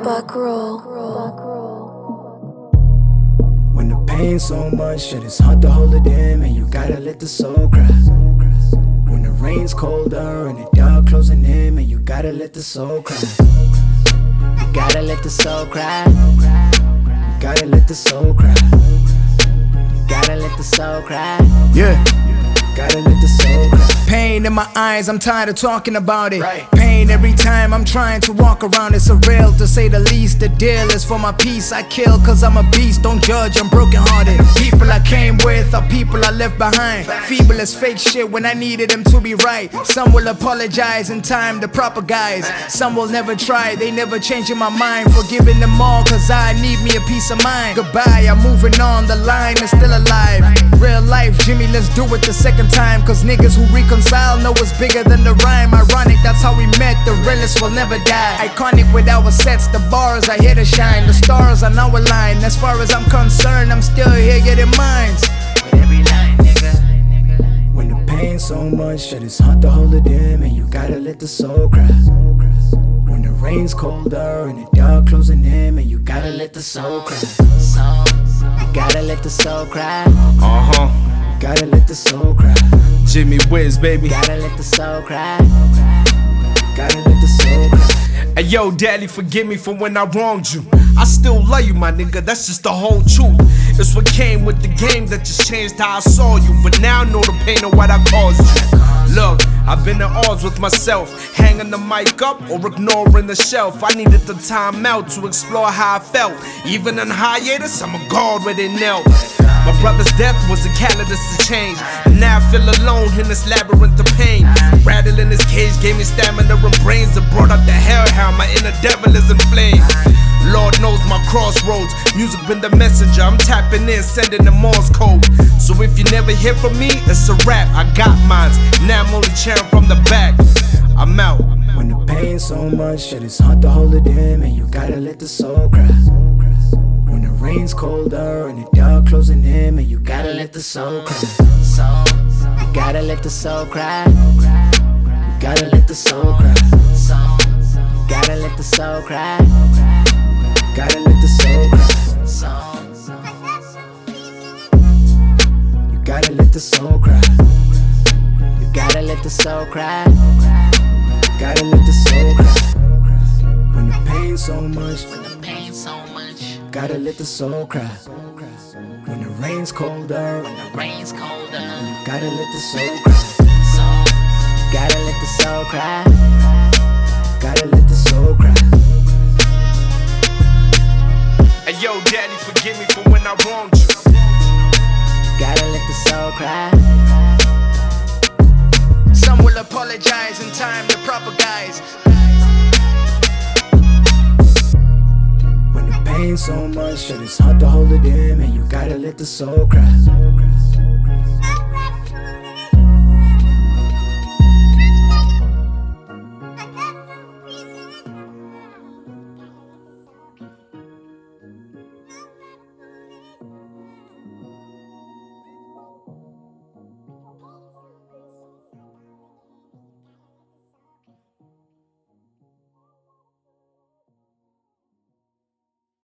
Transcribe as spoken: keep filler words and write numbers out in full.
Buck roll. When the pain's so much, shit, it's hard to hold it in, and you gotta let the soul cry. When the rain's colder and the dark closing in, man, you gotta let the soul cry. You gotta let the soul cry. You gotta let the soul cry. You gotta let the soul cry. Yeah. Gotta let the soul cry. Pain in my eyes, I'm tired of talking about it. Right. Pain every time I'm trying to walk around it. Surreal to say the least. The deal is for my peace. I kill cause I'm a beast. Don't judge, I'm broken hearted. People I came with are people I left behind. Feeble as fake shit when I needed them to be right. Some will apologize in time, the proper guys. Some will never try, they never changing my mind. Forgiving them all cause I need me a peace of mind. Goodbye, I'm moving on, the line is still alive. Real life, Jimmy, let's do it the second time. Cause niggas who reconcile know it's bigger than the rhyme. Ironic, that's how we met, the realest will never die. Iconic with our sets, the bars are here to shine. The stars are now aligned. As far as I'm concerned, I'm still here getting mines. With every line, nigga. When the pain's so much, shit, it's hard to hold it in, and you gotta let the soul cry. When the rain's colder and the dark closing in, man, you gotta let the soul cry. You gotta let the soul cry. Uh-huh. Gotta let the soul cry. Jimmy Wiz, baby. Gotta let the soul cry. Gotta let the soul cry. Hey yo, daddy, forgive me for when I wronged you. I still love you, my nigga, that's just the whole truth. It's what came with the game that just changed how I saw you. But now I know the pain of what I caused you. Look, I've been at odds with myself, hanging the mic up or ignoring the shelf. I needed the time out to explore how I felt. Even in hiatus, I'm a god where they knelt. My brother's death was a catalyst to change, and now I feel alone in this labyrinth of pain. Rattling this cage gave me stamina and brains that brought out the hellhound. My inner devil is inflamed. Lord knows my crossroads. Music been the messenger. I'm tapping in, sending the Morse code. So if you never hear from me, it's a rap. I got mines. Now I'm only cheering from the back. I'm out. When the pain's so much, shit, it's hard to hold it in, and you gotta let the soul cry. When the rain's colder and the dark closing in, man, you gotta let the soul cry. You gotta let the soul cry. You gotta let the soul cry. You gotta let the soul cry. Gotta let the soul cry. You gotta let the soul cry. You gotta let the soul cry. Gotta let the soul cry. When the pain's so much, when the pain's so much, gotta let the soul cry. When the rain's colder, when the rain's colder, you gotta let the soul cry. Gotta let the soul cry. Gotta let the soul cry. Hey yo, daddy, forgive me for when I wronged you. Gotta let the soul cry. Some will apologize in time, the proper guys. When the pain's so much, shit, it's hard to hold it in, and you gotta let the soul cry.